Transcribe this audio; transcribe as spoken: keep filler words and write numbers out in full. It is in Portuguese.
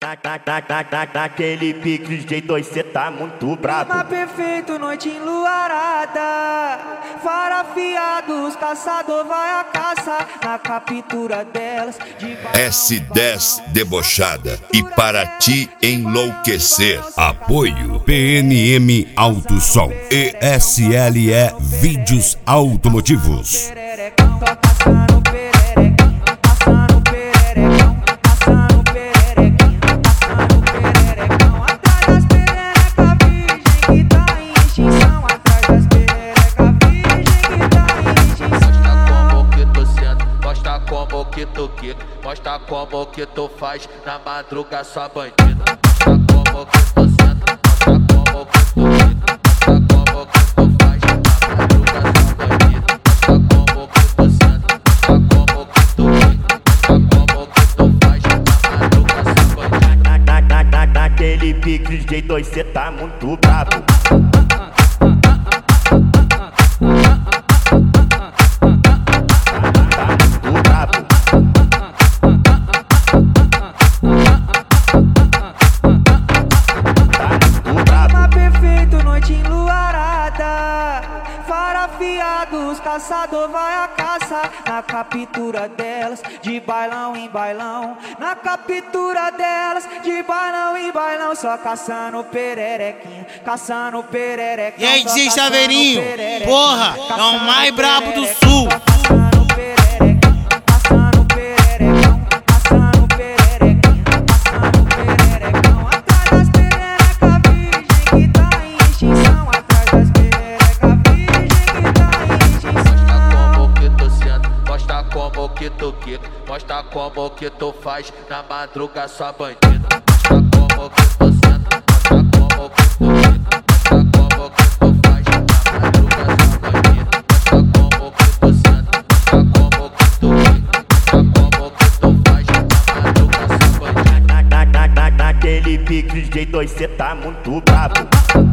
Naquele pique de G dois cê tá muito brabo. Clima perfeito, noite enluarada, farafiados, caçador vai a caça na captura delas. S dez debochada e para te enlouquecer. Apoio P N M Autosom e S L E Vídeos Automotivos. Mostra como que tu faz na madruga, sua bandida. Mostra como que tu senta, mostra como que tu fica. Mostra como que tu faz na madruga, sua bandida. Mostra como que tu senta, mostra como que tu fica. Mostra como que tu faz na madruga, sua bandida. Naquele pique de G dois cê tá muito brabo. Farafiados, caçador vai a caça na captura delas, de bailão em bailão. Na captura delas, de bailão em bailão. Só caçando pererequinha, caçando pererequinha. E aí, D J Chaveirinho, porra, é o mais brabo do sul. Mostra como que tu faz na madruga, sua bandida. Mostra como que tu senta, mostra como que tu fica. Mostra como que tu faz na madruga, sua bandida. Mostra como que tu senta, mostra como que tu fica. Mostra como que tu faz na madruga, sua bandida. Naquele pique de G dois cê tá muito brabo.